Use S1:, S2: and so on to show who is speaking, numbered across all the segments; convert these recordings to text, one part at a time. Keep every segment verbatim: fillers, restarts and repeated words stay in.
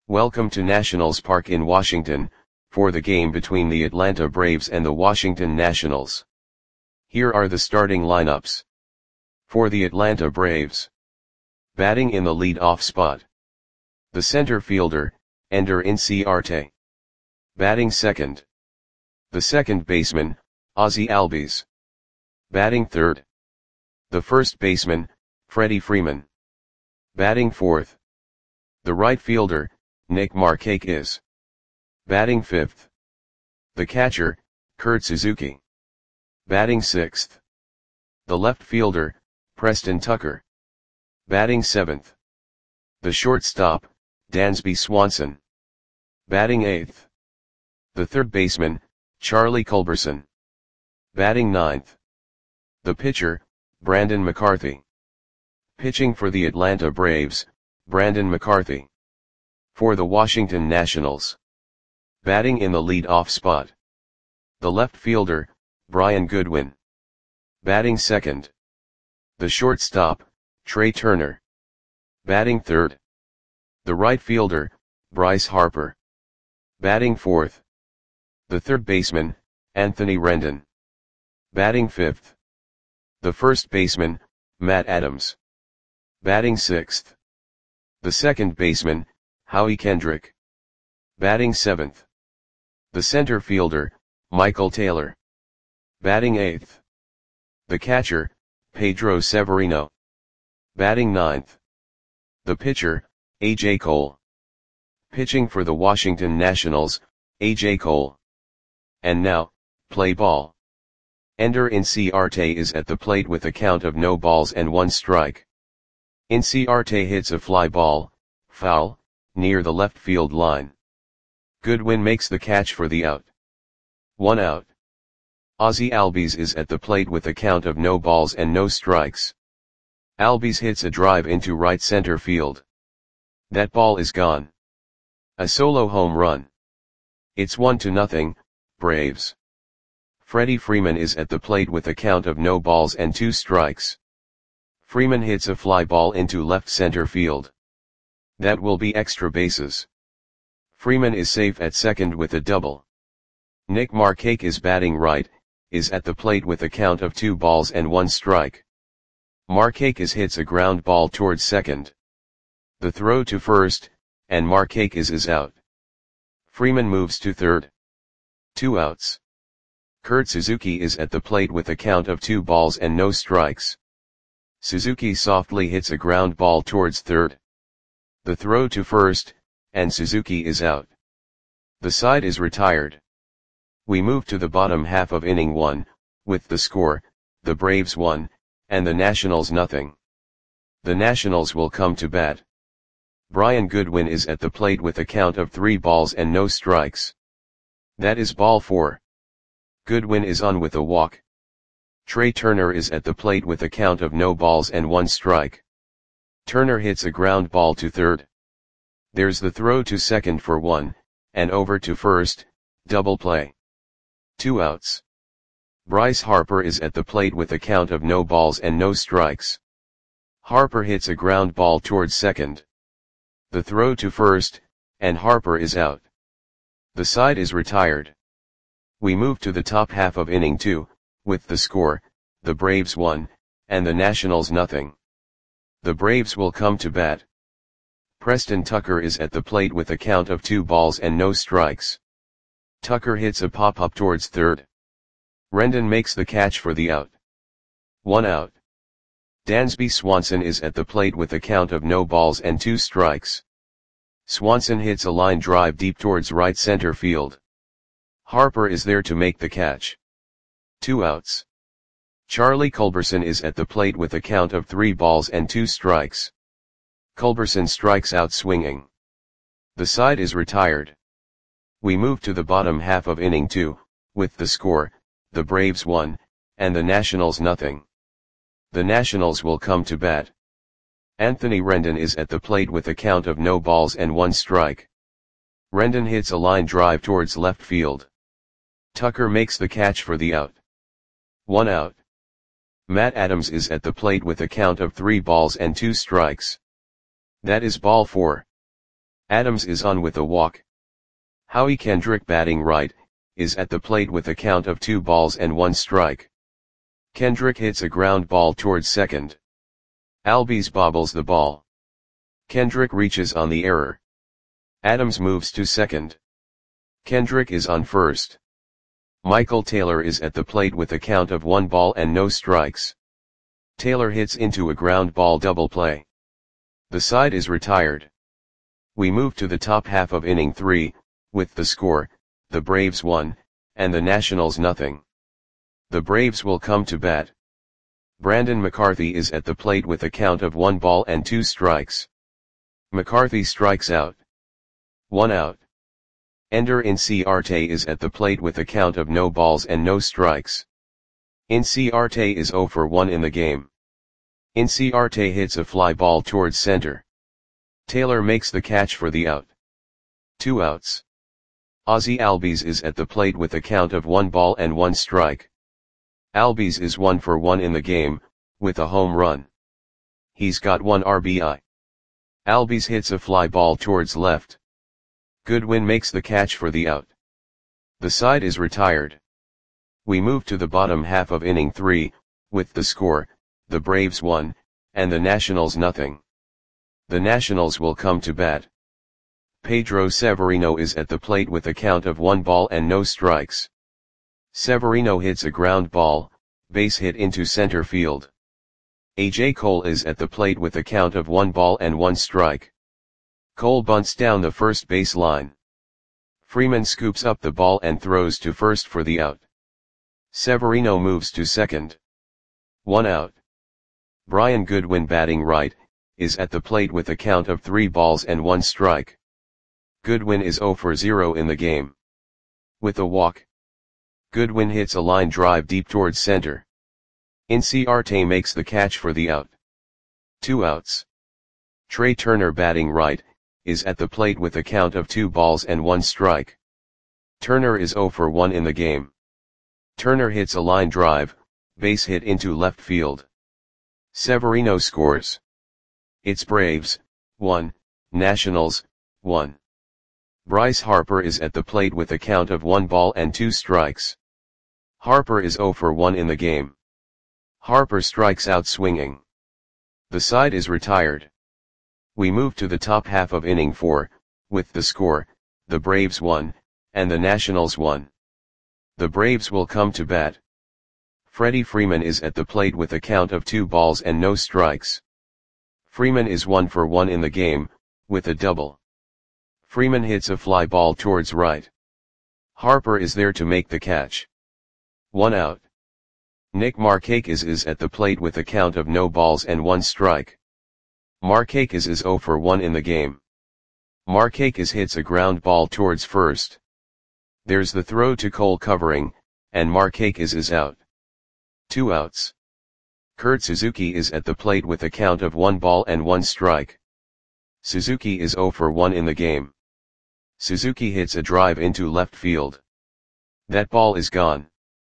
S1: Welcome to Nationals Park in Washington, for the game between the Atlanta Braves and the Washington Nationals. Here are the starting lineups. For the Atlanta Braves. Batting in the lead-off spot. The center fielder, Ender Inciarte. Batting second. The second baseman, Ozzie Albies. Batting third. The first baseman, Freddie Freeman. Batting fourth. The right fielder, Nick Markakis. Batting fifth. The catcher, Kurt Suzuki. Batting sixth. The left fielder, Preston Tucker. Batting seventh. The shortstop, Dansby Swanson. Batting eighth. The third baseman, Charlie Culberson. Batting ninth. The pitcher, Brandon McCarthy. Pitching for the Atlanta Braves, Brandon McCarthy. For the Washington Nationals. Batting in the lead-off spot. The left fielder, Brian Goodwin. Batting second. The shortstop, Trey Turner. Batting third. The right fielder, Bryce Harper. Batting fourth. The third baseman, Anthony Rendon. Batting fifth. The first baseman, Matt Adams. Batting sixth. The second baseman, Howie Kendrick. Batting seventh. The center fielder, Michael Taylor. Batting eighth. The catcher, Pedro Severino. Batting ninth. The pitcher, A J Cole. Pitching for the Washington Nationals, A J Cole. And now, play ball. Ender Inciarte is at the plate with a count of no balls and one strike. Inciarte hits a fly ball, foul, near the left field line. Goodwin makes the catch for the out. One out. Ozzie Albies is at the plate with a count of no balls and no strikes. Albies hits a drive into right center field. That ball is gone. A solo home run. It's one to nothing, Braves. Freddie Freeman is at the plate with a count of no balls and two strikes. Freeman hits a fly ball into left center field. That will be extra bases. Freeman is safe at second with a double. Nick Markakis batting right, is at the plate with a count of two balls and one strike. Markakis hits a ground ball towards second. The throw to first, and Markakis is out. Freeman moves to third. Two outs. Kurt Suzuki is at the plate with a count of two balls and no strikes. Suzuki softly hits a ground ball towards third. The throw to first, and Suzuki is out. The side is retired. We move to the bottom half of inning one, with the score, the Braves one, and the Nationals nothing. The Nationals will come to bat. Brian Goodwin is at the plate with a count of three balls and no strikes. That is ball four. Goodwin is on with a walk. Trey Turner is at the plate with a count of no balls and one strike. Turner hits a ground ball to third. There's the throw to second for one, and over to first, double play. Two outs. Bryce Harper is at the plate with a count of no balls and no strikes. Harper hits a ground ball towards second. The throw to first, and Harper is out. The side is retired. We move to the top half of inning two, with the score, the Braves one, and the Nationals nothing. The Braves will come to bat. Preston Tucker is at the plate with a count of two balls and no strikes. Tucker hits a pop-up towards third. Rendon makes the catch for the out. One out. Dansby Swanson is at the plate with a count of no balls and two strikes. Swanson hits a line drive deep towards right center field. Harper is there to make the catch. Two outs. Charlie Culberson is at the plate with a count of three balls and two strikes. Culberson strikes out swinging. The side is retired. We move to the bottom half of inning two, with the score, the Braves one, and the Nationals nothing. The Nationals will come to bat. Anthony Rendon is at the plate with a count of no balls and one strike. Rendon hits a line drive towards left field. Tucker makes the catch for the out. One out. Matt Adams is at the plate with a count of three balls and two strikes. That is ball four. Adams is on with a walk. Howie Kendrick, batting right, is at the plate with a count of two balls and one strike. Kendrick hits a ground ball towards second. Albies bobbles the ball. Kendrick reaches on the error. Adams moves to second. Kendrick is on first. Michael Taylor is at the plate with a count of one ball and no strikes. Taylor hits into a ground ball double play. The side is retired. We move to the top half of inning three, with the score, the Braves one, and the Nationals nothing. The Braves will come to bat. Brandon McCarthy is at the plate with a count of one ball and two strikes. McCarthy strikes out. One out. Ender Inciarte is at the plate with a count of no balls and no strikes. Inciarte is zero for one in the game. Inciarte hits a fly ball towards center. Taylor makes the catch for the out. Two outs. Ozzie Albies is at the plate with a count of one ball and one strike. Albies is one for one in the game, with a home run. He's got one R B I. Albies hits a fly ball towards left. Goodwin makes the catch for the out. The side is retired. We move to the bottom half of inning three, with the score, the Braves one, and the Nationals nothing. The Nationals will come to bat. Pedro Severino is at the plate with a count of one ball and no strikes. Severino hits a ground ball, base hit into center field. A J Cole is at the plate with a count of one ball and one strike. Cole bunts down the first base line. Freeman scoops up the ball and throws to first for the out. Severino moves to second. One out. Brian Goodwin, batting right, is at the plate with a count of three balls and one strike. Goodwin is zero for zero in the game. With a walk. Goodwin hits a line drive deep towards center. Inciarte makes the catch for the out. Two outs. Trey Turner, batting right, is at the plate with a count of two balls and one strike. Turner is zero for one in the game. Turner hits a line drive, base hit into left field. Severino scores. It's Braves, one, Nationals, one. Bryce Harper is at the plate with a count of one ball and two strikes. Harper is zero for one in the game. Harper strikes out swinging. The side is retired. We move to the top half of inning four, with the score, the Braves one, and the Nationals one. The Braves will come to bat. Freddie Freeman is at the plate with a count of two balls and no strikes. Freeman is one for one in the game, with a double. Freeman hits a fly ball towards right. Harper is there to make the catch. One out. Nick Markakis is at the plate with a count of no balls and one strike. Markakis is zero for one in the game. Markakis hits a ground ball towards first. There's the throw to Cole covering, and Markakis is out. Two outs. Kurt Suzuki is at the plate with a count of one ball and one strike. Suzuki is zero for one in the game. Suzuki hits a drive into left field. That ball is gone.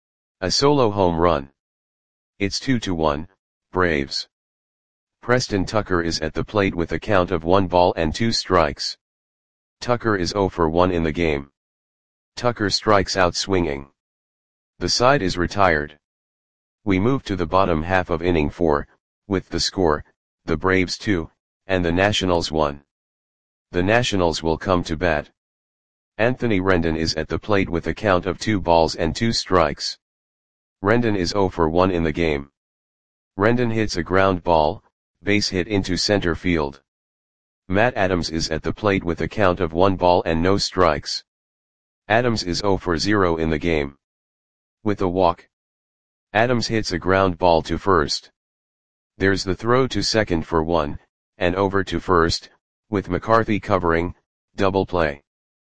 S1: A solo home run. It's two to one, Braves. Preston Tucker is at the plate with a count of one ball and two strikes. Tucker is zero for one in the game. Tucker strikes out swinging. The side is retired. We move to the bottom half of inning four, with the score, the Braves two, and the Nationals one. The Nationals will come to bat. Anthony Rendon is at the plate with a count of two balls and two strikes. Rendon is zero for one in the game. Rendon hits a ground ball, base hit into center field. Matt Adams is at the plate with a count of one ball and no strikes. Adams is zero for zero in the game. With a walk. Adams hits a ground ball to first. There's the throw to second for one, and over to first, with McCarthy covering, double play.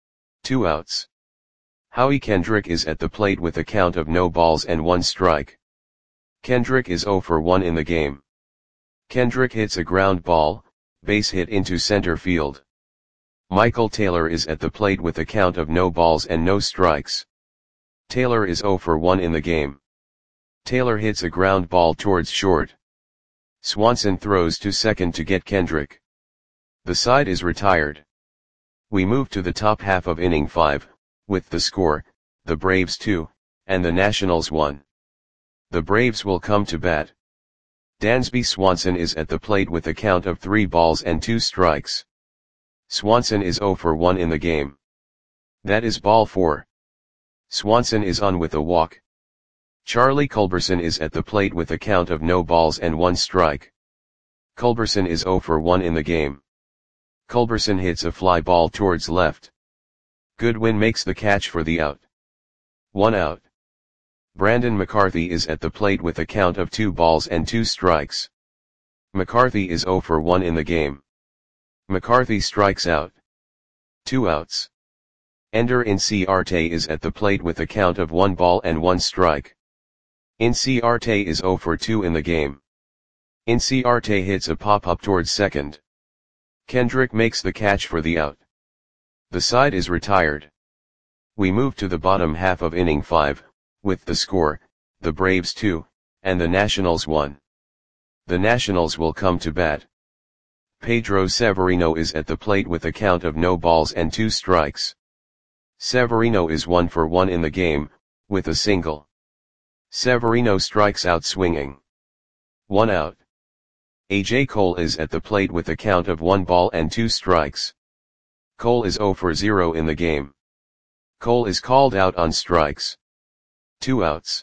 S1: Two outs. Howie Kendrick is at the plate with a count of no balls and one strike. Kendrick is zero for one in the game. Kendrick hits a ground ball, base hit into center field. Michael Taylor is at the plate with a count of no balls and no strikes. Taylor is zero for one in the game. Taylor hits a ground ball towards short. Swanson throws to second to get Kendrick. The side is retired. We move to the top half of inning five, with the score, the Braves two, and the Nationals one. The Braves will come to bat. Dansby Swanson is at the plate with a count of three balls and two strikes. Swanson is oh for one in the game. That is ball four. Swanson is on with a walk. Charlie Culberson is at the plate with a count of no balls and one strike. Culberson is oh for one in the game. Culberson hits a fly ball towards left. Goodwin makes the catch for the out. One out. Brandon McCarthy is at the plate with a count of two balls and two strikes. McCarthy is oh for one in the game. McCarthy strikes out. Two outs. Ender Inciarte is at the plate with a count of one ball and one strike. Inciarte is oh for two in the game. Inciarte hits a pop-up towards second. Kendrick makes the catch for the out. The side is retired. We move to the bottom half of inning five, with the score, the Braves two, and the Nationals one. The Nationals will come to bat. Pedro Severino is at the plate with a count of no balls and two strikes. Severino is one for one in the game, with a single. Severino strikes out swinging. One out. A J Cole is at the plate with a count of one ball and two strikes. Cole is oh for zero in the game. Cole is called out on strikes. Two outs.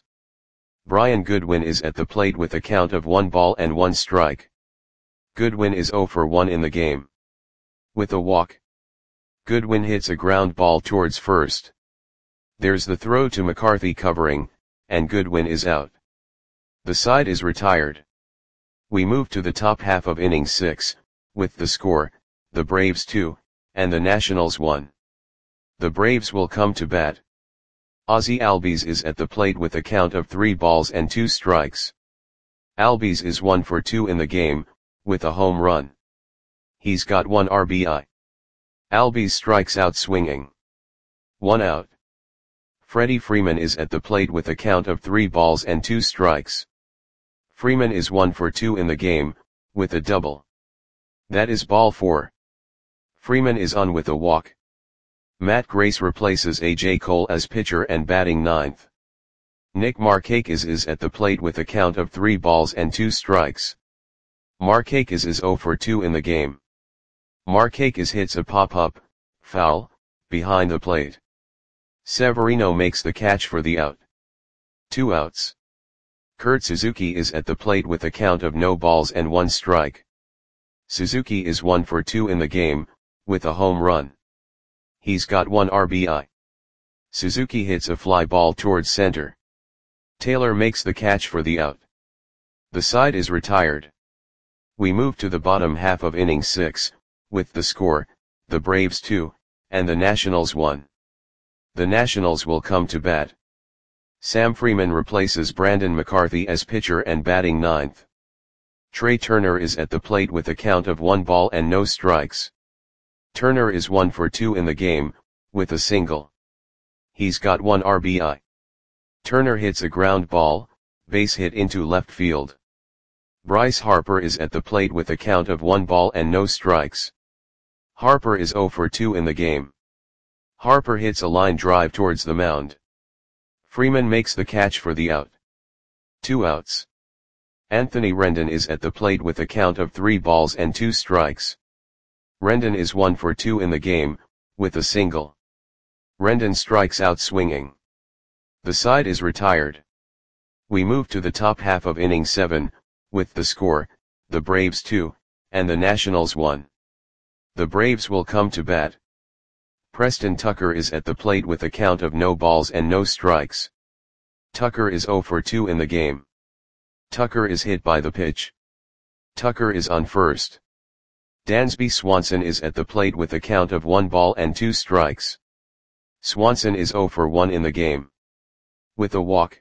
S1: Brian Goodwin is at the plate with a count of one ball and one strike. Goodwin is oh for one in the game. With a walk. Goodwin hits a ground ball towards first. There's the throw to McCarthy covering, and Goodwin is out. The side is retired. We move to the top half of inning six, with the score, the Braves two, and the Nationals one. The Braves will come to bat. Ozzie Albies is at the plate with a count of three balls and two strikes. Albies is one for two in the game, with a home run. He's got one R B I. Albies strikes out swinging. One out. Freddie Freeman is at the plate with a count of three balls and two strikes. Freeman is one for two in the game, with a double. That is ball four. Freeman is on with a walk. Matt Grace replaces A J Cole as pitcher and batting ninth. Nick Markakis is at the plate with a count of three balls and two strikes. Markakis is oh for two in the game. Markakis hits a pop-up, foul, behind the plate. Severino makes the catch for the out. Two outs. Kurt Suzuki is at the plate with a count of no balls and one strike. Suzuki is one for two in the game, with a home run. He's got one R B I. Suzuki hits a fly ball towards center. Taylor makes the catch for the out. The side is retired. We move to the bottom half of inning six, with the score, the Braves two, and the Nationals one. The Nationals will come to bat. Sam Freeman replaces Brandon McCarthy as pitcher and batting ninth. Trey Turner is at the plate with a count of one ball and no strikes. Turner is one for two in the game, with a single. He's got one R B I. Turner hits a ground ball, base hit into left field. Bryce Harper is at the plate with a count of one ball and no strikes. Harper is oh for two in the game. Harper hits a line drive towards the mound. Freeman makes the catch for the out. Two outs. Anthony Rendon is at the plate with a count of three balls and two strikes. Rendon is one for two in the game, with a single. Rendon strikes out swinging. The side is retired. We move to the top half of inning seven, with the score, the Braves two, and the Nationals one. The Braves will come to bat. Preston Tucker is at the plate with a count of no balls and no strikes. Tucker is oh for two in the game. Tucker is hit by the pitch. Tucker is on first. Dansby Swanson is at the plate with a count of one ball and two strikes. Swanson is oh for one in the game. With a walk.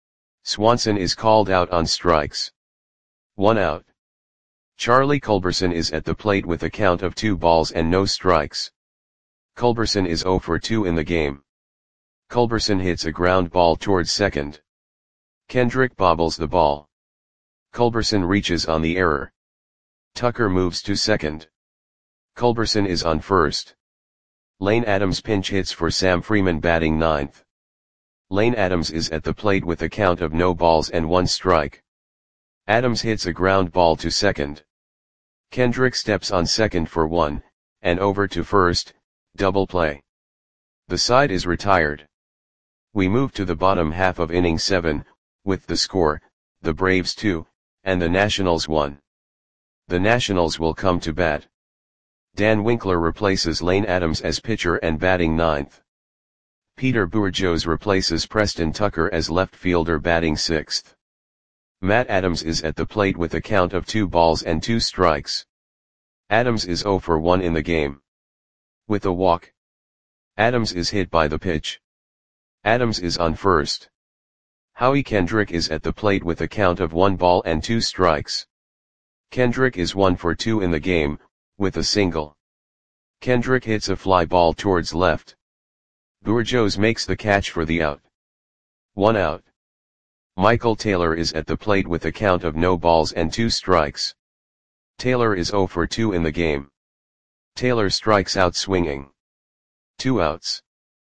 S1: Swanson is called out on strikes. One out. Charlie Culberson is at the plate with a count of two balls and no strikes. Culberson is oh for two in the game. Culberson hits a ground ball towards second. Kendrick bobbles the ball. Culberson reaches on the error. Tucker moves to second. Culberson is on first. Lane Adams pinch hits for Sam Freeman batting ninth. Lane Adams is at the plate with a count of no balls and one strike. Adams hits a ground ball to second. Kendrick steps on second for one, and over to first, double play. The side is retired. We move to the bottom half of inning seven, with the score, the Braves two, and the Nationals one. The Nationals will come to bat. Dan Winkler replaces Lane Adams as pitcher and batting ninth. Peter Bourjos replaces Preston Tucker as left fielder batting sixth. Matt Adams is at the plate with a count of two balls and two strikes. Adams is oh for one in the game. With a walk. Adams is hit by the pitch. Adams is on first. Howie Kendrick is at the plate with a count of one ball and two strikes. Kendrick is one for two in the game, with a single. Kendrick hits a fly ball towards left. Bourjos makes the catch for the out. One out. Michael Taylor is at the plate with a count of no balls and two strikes. Taylor is oh for two in the game. Taylor strikes out swinging. Two outs.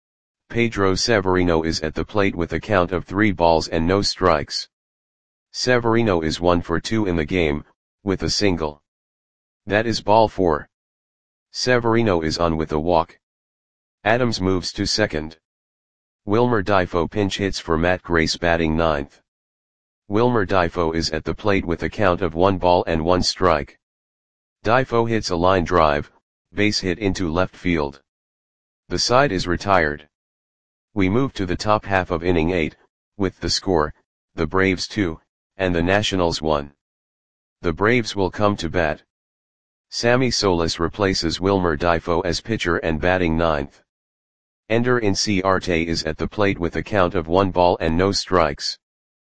S1: Pedro Severino is at the plate with a count of three balls and no strikes. Severino is one for two in the game, with a single. That is ball four. Severino is on with a walk. Adams moves to second. Wilmer Difo pinch hits for Matt Grace batting ninth. Wilmer Difo is at the plate with a count of one ball and one strike. Difo hits a line drive, base hit into left field. The side is retired. We move to the top half of inning eight, with the score, the Braves two, and the Nationals one. The Braves will come to bat. Sammy Solis replaces Wilmer Difo as pitcher and batting ninth. Ender Inciarte is at the plate with a count of one ball and no strikes.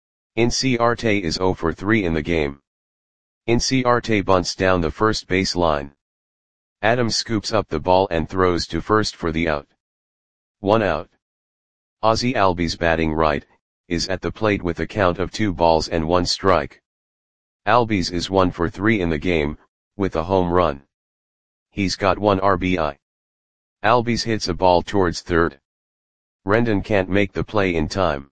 S1: Inciarte is oh for three in the game. Inciarte bunts down the first base line. Adams scoops up the ball and throws to first for the out. One out. Ozzie Albies batting right, is at the plate with a count of two balls and one strike. Albies is one for three in the game, with a home run. He's got one R B I. Albies hits a ball towards third. Rendon can't make the play in time.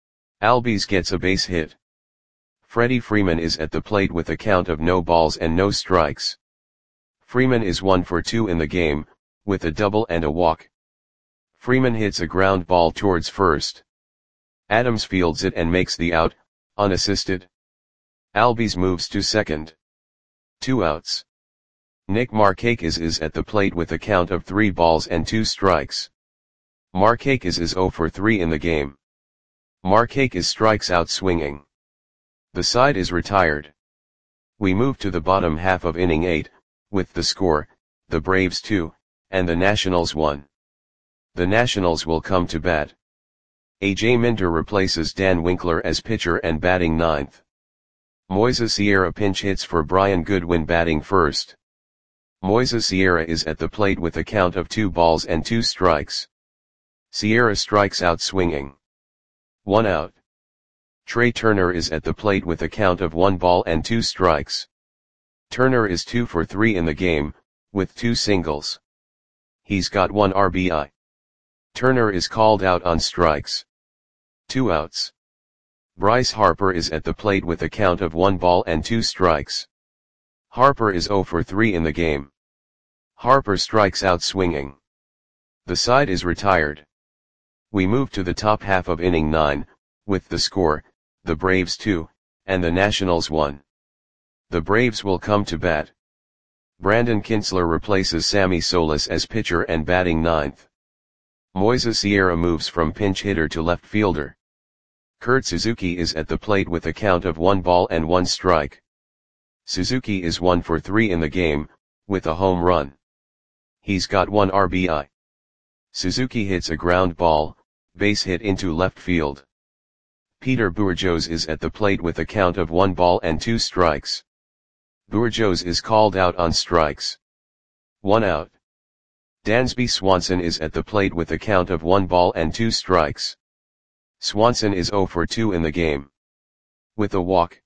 S1: Albies gets a base hit. Freddie Freeman is at the plate with a count of no balls and no strikes. Freeman is one for two in the game, with a double and a walk. Freeman hits a ground ball towards first. Adams fields it and makes the out, unassisted. Albies moves to second. Two outs. Nick Markakis is at the plate with a count of three balls and two strikes. Markakis is oh for three in the game. Markakis strikes out swinging. The side is retired. We move to the bottom half of inning eight, with the score, the Braves two, and the Nationals one. The Nationals will come to bat. A J Minter replaces Dan Winkler as pitcher and batting ninth. Moises Sierra pinch hits for Brian Goodwin batting first. Moises Sierra is at the plate with a count of two balls and two strikes. Sierra strikes out swinging. One out. Trey Turner is at the plate with a count of one ball and two strikes. Turner is two for three in the game, with two singles. He's got one R B I. Turner is called out on strikes. Two outs. Bryce Harper is at the plate with a count of one ball and two strikes. Harper is oh for three in the game. Harper strikes out swinging. The side is retired. We move to the top half of inning nine, with the score, the Braves two, and the Nationals one. The Braves will come to bat. Brandon Kintzler replaces Sammy Solis as pitcher and batting ninth. Moises Sierra moves from pinch hitter to left fielder. Kurt Suzuki is at the plate with a count of one ball and one strike. Suzuki is one for three in the game, with a home run. He's got one R B I. Suzuki hits a ground ball, base hit into left field. Peter Bourjos is at the plate with a count of one ball and two strikes. Bourjos is called out on strikes. One out. Dansby Swanson is at the plate with a count of one ball and two strikes. Swanson is oh for two in the game. With a walk.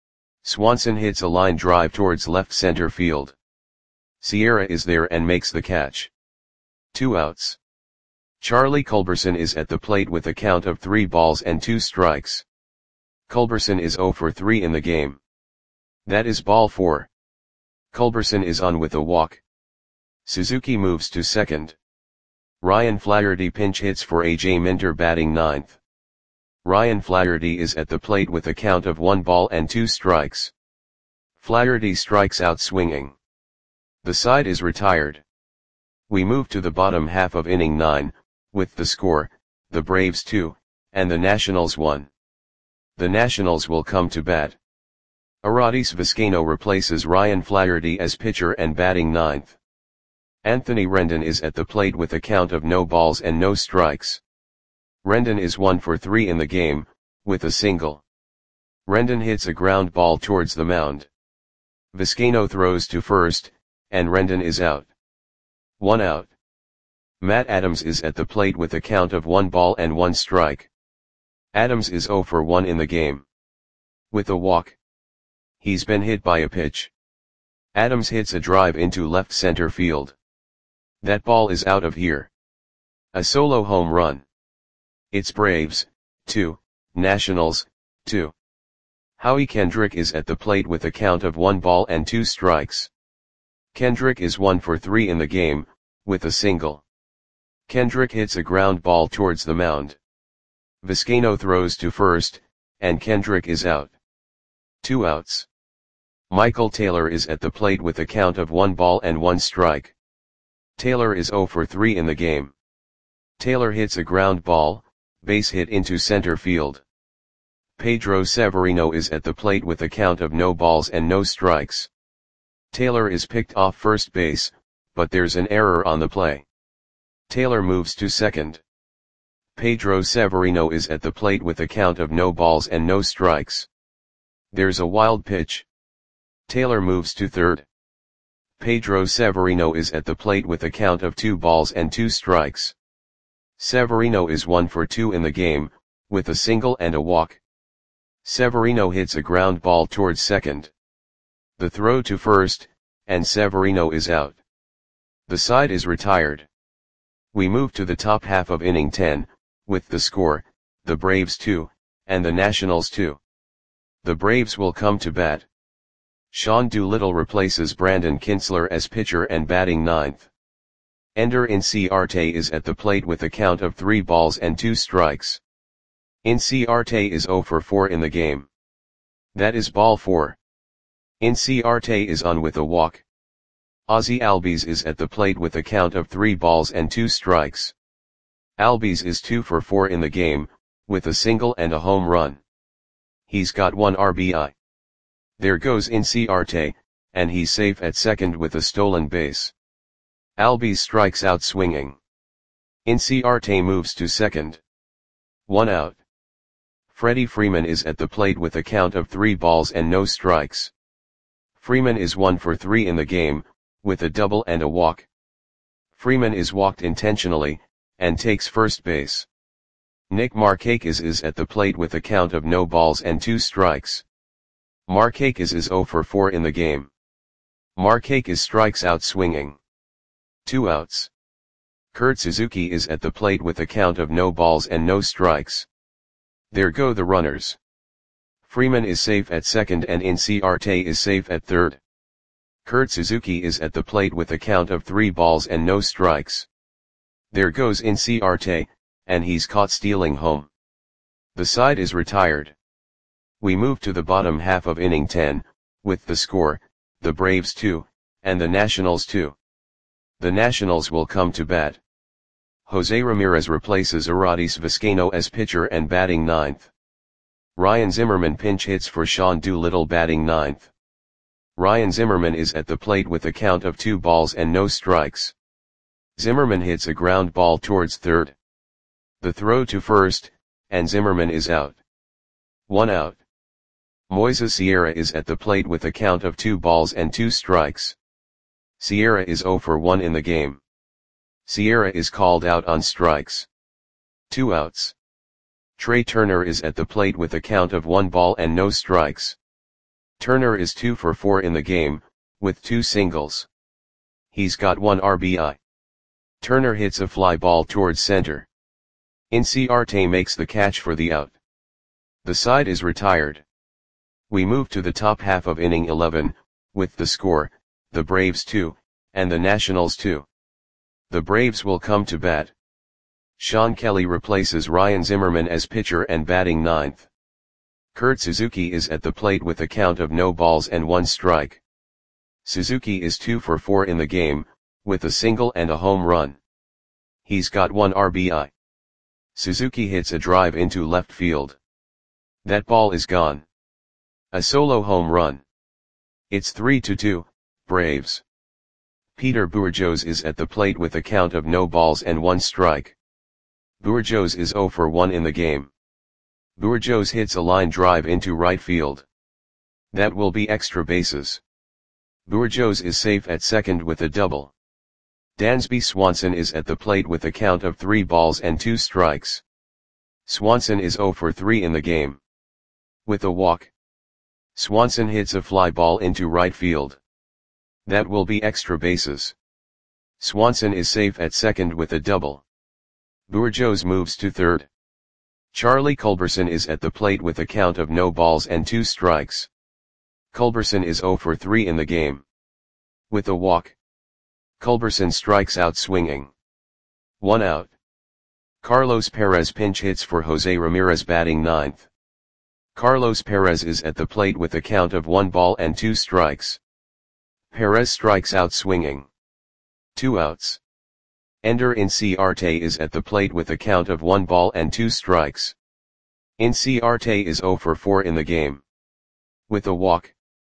S1: Swanson hits a line drive towards left center field. Sierra is there and makes the catch. two outs. Charlie Culberson is at the plate with a count of three balls and two strikes. Culberson is zero for three in the game. That is ball four. Culberson is on with a walk. Suzuki moves to second. Ryan Flaherty pinch hits for A J Minter batting ninth. Ryan Flaherty is at the plate with a count of one ball and two strikes. Flaherty strikes out swinging. The side is retired. We move to the bottom half of inning nine, with the score, the Braves two, and the Nationals one. The Nationals will come to bat. Arodys Vizcaino replaces Ryan Flaherty as pitcher and batting ninth. Anthony Rendon is at the plate with a count of no balls and no strikes. Rendon is one for three in the game, with a single. Rendon hits a ground ball towards the mound. Vizcaino throws to first, and Rendon is out. One out. Matt Adams is at the plate with a count of one ball and one strike. Adams is zero for one in the game. With a walk. He's been hit by a pitch. Adams hits a drive into left center field. That ball is out of here. A solo home run. It's Braves, two, Nationals, two. Howie Kendrick is at the plate with a count of one ball and two strikes. Kendrick is one for three in the game, with a single. Kendrick hits a ground ball towards the mound. Vizcaino throws to first, and Kendrick is out. Two outs. Michael Taylor is at the plate with a count of one ball and one strike. Taylor is zero for three in the game. Taylor hits a ground ball, base hit into center field. Pedro Severino is at the plate with a count of no balls and no strikes. Taylor is picked off first base, but there's an error on the play. Taylor moves to second. Pedro Severino is at the plate with a count of no balls and no strikes. There's a wild pitch. Taylor moves to third. Pedro Severino is at the plate with a count of two balls and two strikes. Severino is one for two in the game, with a single and a walk. Severino hits a ground ball towards second. The throw to first, and Severino is out. The side is retired. We move to the top half of inning ten, with the score, the Braves two, and the Nationals two. The Braves will come to bat. Sean Doolittle replaces Brandon Kintzler as pitcher and batting ninth. Ender Inciarte is at the plate with a count of three balls and two strikes. Inciarte is zero for four in the game. That is ball four. Inciarte is on with a walk. Ozzie Albies is at the plate with a count of three balls and two strikes. Albies is two for four in the game, with a single and a home run. He's got one R B I. There goes Inciarte, and he's safe at second with a stolen base. Albies strikes out swinging. Inciarte moves to second. One out. Freddie Freeman is at the plate with a count of three balls and no strikes. Freeman is one for three in the game, with a double and a walk. Freeman is walked intentionally, and takes first base. Nick Markakis is at the plate with a count of no balls and two strikes. Markakis is zero for four in the game. Markakis strikes out swinging. Two outs. Kurt Suzuki is at the plate with a count of no balls and no strikes. There go the runners. Freeman is safe at second and Inciarte is safe at third. Kurt Suzuki is at the plate with a count of three balls and no strikes. There goes Inciarte, and he's caught stealing home. The side is retired. We move to the bottom half of inning ten, with the score, the Braves two, and the Nationals two. The Nationals will come to bat. Jose Ramirez replaces Arodys Vizcaino as pitcher and batting ninth. Ryan Zimmerman pinch hits for Sean Doolittle batting ninth. Ryan Zimmerman is at the plate with a count of two balls and no strikes. Zimmerman hits a ground ball towards third. The throw to first, and Zimmerman is out. One out. Moises Sierra is at the plate with a count of two balls and two strikes. Sierra is zero for one in the game. Sierra is called out on strikes. Two outs. Trey Turner is at the plate with a count of one ball and no strikes. Turner is two for four in the game, with two singles. He's got one R B I. Turner hits a fly ball towards center. Inciarte makes the catch for the out. The side is retired. We move to the top half of inning eleven, with the score, the Braves two, and the Nationals two. The Braves will come to bat. Sean Kelly replaces Ryan Zimmerman as pitcher and batting ninth. Kurt Suzuki is at the plate with a count of no balls and one strike. Suzuki is two for four in the game, with a single and a home run. He's got one R B I. Suzuki hits a drive into left field. That ball is gone. A solo home run. It's three to two, Braves. Peter Bourjos is at the plate with a count of no balls and one strike. Bourjos is zero for one in the game. Bourjos hits a line drive into right field. That will be extra bases. Bourjos is safe at second with a double. Dansby Swanson is at the plate with a count of three balls and two strikes. Swanson is zero for three in the game. With a walk. Swanson hits a fly ball into right field. That will be extra bases. Swanson is safe at second with a double. Bourjos moves to third. Charlie Culberson is at the plate with a count of no balls and two strikes. Culberson is zero for three in the game. With a walk. Culberson strikes out swinging. One out. Carlos Perez pinch hits for Jose Ramirez batting ninth. Carlos Perez is at the plate with a count of one ball and two strikes. Perez strikes out swinging. Two outs. Ender Inciarte is at the plate with a count of one ball and two strikes. Inciarte is zero for four in the game. With a walk.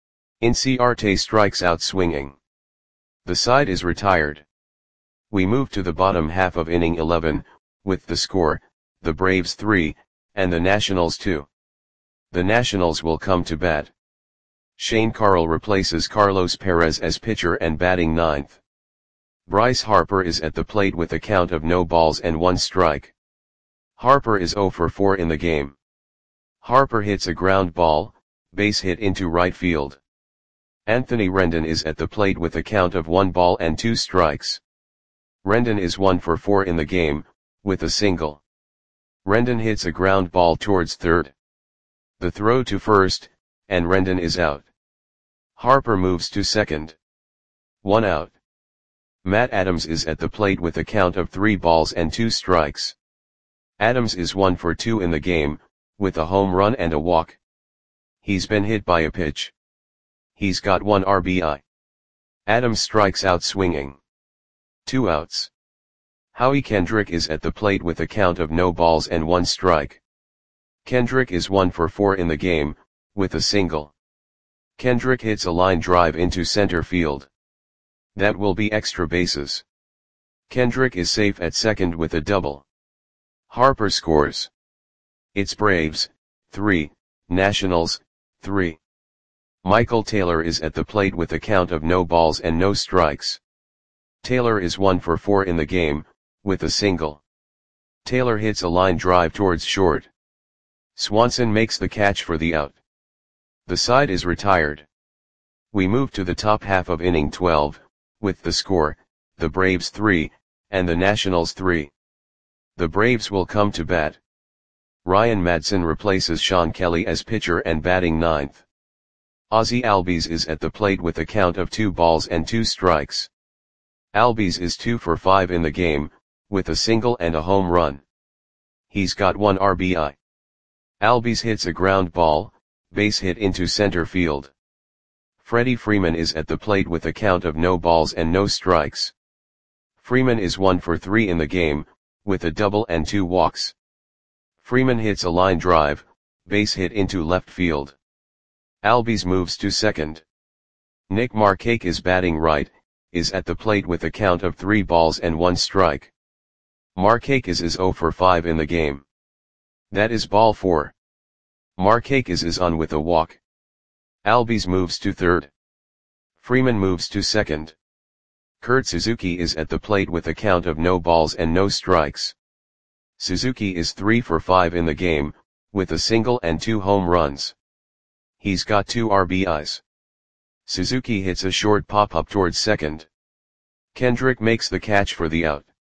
S1: Inciarte strikes out swinging. The side is retired. We move to the bottom half of inning eleven, with the score, the Braves three, and the Nationals two. The Nationals will come to bat. Shane Carroll replaces Carlos Perez as pitcher and batting ninth. Bryce Harper is at the plate with a count of no balls and one strike. Harper is zero for four in the game. Harper hits a ground ball, base hit into right field. Anthony Rendon is at the plate with a count of one ball and two strikes. Rendon is one for four in the game, with a single. Rendon hits a ground ball towards third. The throw to first, and Rendon is out. Harper moves to second. One out. Matt Adams is at the plate with a count of three balls and two strikes. Adams is one for two in the game, with a home run and a walk. He's been hit by a pitch. He's got one R B I. Adams strikes out swinging. Two outs. Howie Kendrick is at the plate with a count of no balls and one strike. Kendrick is one for four in the game, with a single. Kendrick hits a line drive into center field. That will be extra bases. Kendrick is safe at second with a double. Harper scores. It's Braves, three, Nationals, three. Michael Taylor is at the plate with a count of no balls and no strikes. Taylor is one for four in the game, with a single. Taylor hits a line drive towards short. Swanson makes the catch for the out. The side is retired. We move to the top half of inning twelve, with the score, the Braves three, and the Nationals three. The Braves will come to bat. Ryan Madson replaces Sean Kelly as pitcher and batting ninth. Ozzie Albies is at the plate with a count of two balls and two strikes. Albies is two for five in the game, with a single and a home run. He's got one R B I. Albies hits a ground ball, base hit into center field. Freddie Freeman is at the plate with a count of no balls and no strikes. Freeman is one for three in the game, with a double and two walks. Freeman hits a line drive, base hit into left field. Albies moves to second. Nick Markakis is batting right, is at the plate with a count of three balls and one strike. Markakis is zero for five in the game. That is ball four. Markakis is on with a walk. Albies moves to third. Freeman moves to second. Kurt Suzuki is at the plate with a count of no balls and no strikes. Suzuki is three for five in the game, with a single and two home runs. He's got two R B Is. Suzuki hits a short pop-up towards second. Kendrick makes the catch for the out.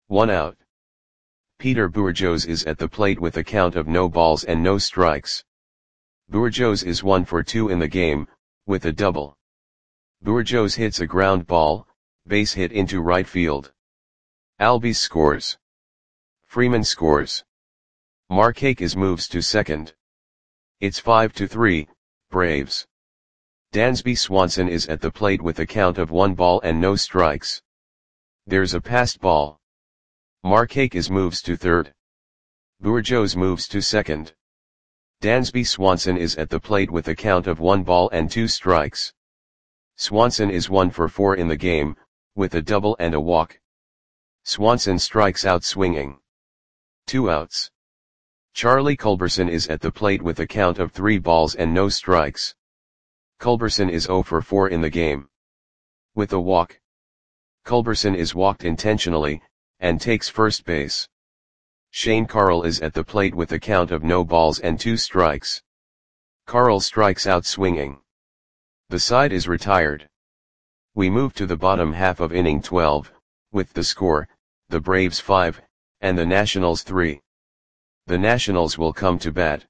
S1: One out. Peter Bourjos is at the plate with a count of no balls and no strikes. Bourjos is one for two in the game, with a double. Bourjos hits a ground ball, base hit into right field. Albies scores. Freeman scores. Markakis moves to second. It's five to three, Braves. Dansby Swanson is at the plate with a count of one ball and no strikes. There's a passed ball. Markakis moves to third. Bourjos moves to second. Dansby Swanson is at the plate with a count of one ball and two strikes. Swanson is one for four in the game, with a double and a walk. Swanson strikes out swinging. Two outs. Charlie Culberson is at the plate with a count of three balls and no strikes. Culberson is zero for four in the game. With a walk. Culberson is walked intentionally, and takes first base. Shane Carle is at the plate with a count of no balls and two strikes. Carle strikes out swinging. The side is retired. We move to the bottom half of inning twelve, with the score, the Braves five, and the Nationals three. The Nationals will come to bat.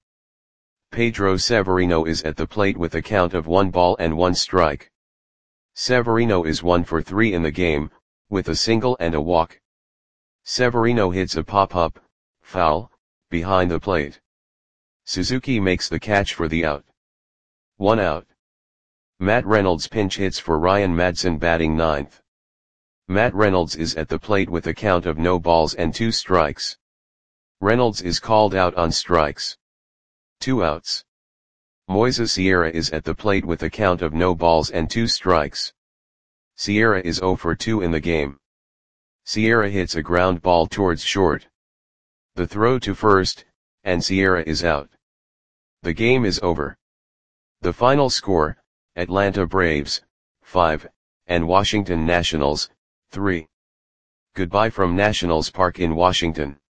S1: Pedro Severino is at the plate with a count of one ball and one strike. Severino is one for three in the game, with a single and a walk. Severino hits a pop-up, foul, behind the plate. Suzuki makes the catch for the out. One out. Matt Reynolds pinch hits for Ryan Madson batting ninth. Matt Reynolds is at the plate with a count of no balls and two strikes. Reynolds is called out on strikes. Two outs. Moises Sierra is at the plate with a count of no balls and two strikes. Sierra is zero for two in the game. Sierra hits a ground ball towards short. The throw to first, and Sierra is out. The game is over. The final score, Atlanta Braves, five, and Washington Nationals, three. Goodbye from Nationals Park in Washington.